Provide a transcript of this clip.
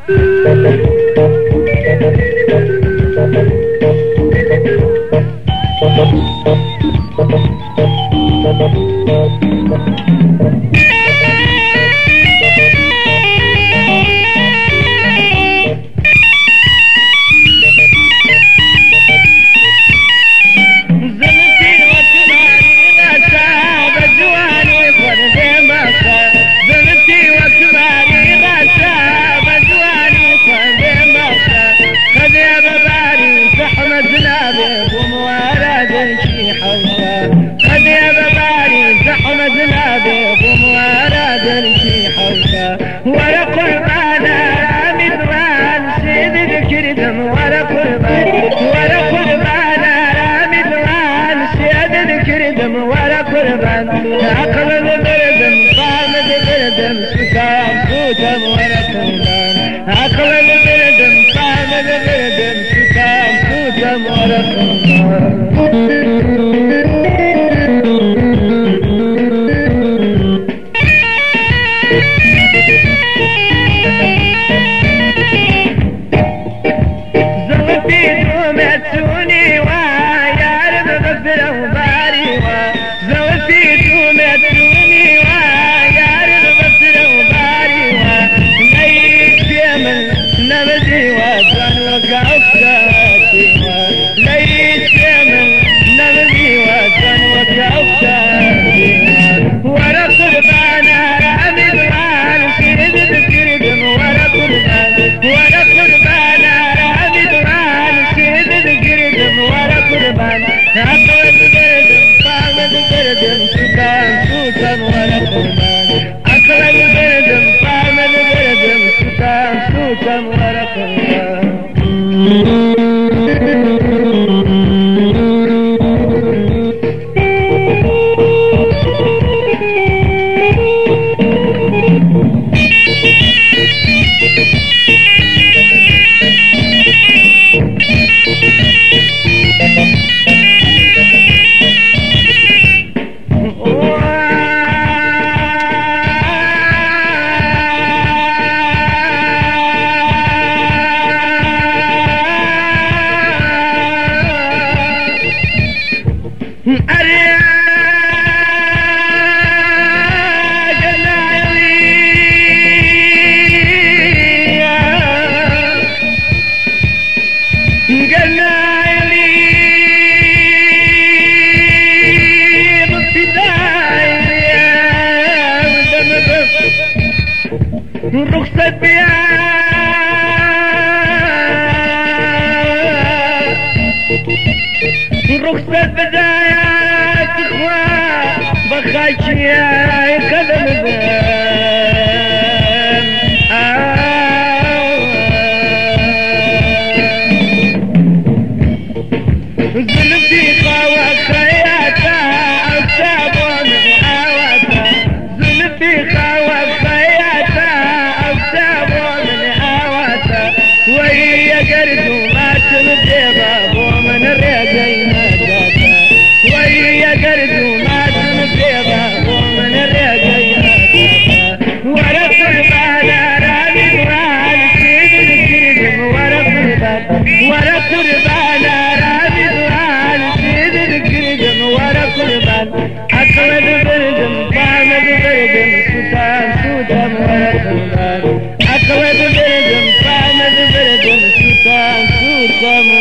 رخصة بدايات اخوان بخاش يا قدم زلفتي خوا خياتا أصابوا من هواتا زلفتي خوا خياتا أصابوا من هواتا وهي قرد ما تنتبه ومن الرقينا جاتا وهي قرد ما تنتبه ومن الرقينا جاتا ورا قربانا رامي وعلى سيد الكريم ورا قربانا ورا قربانا أقلد بردم طعمد بردم سوتام سوتام ورا قربان أقلد بردم طعمد بردم سوتام سوتام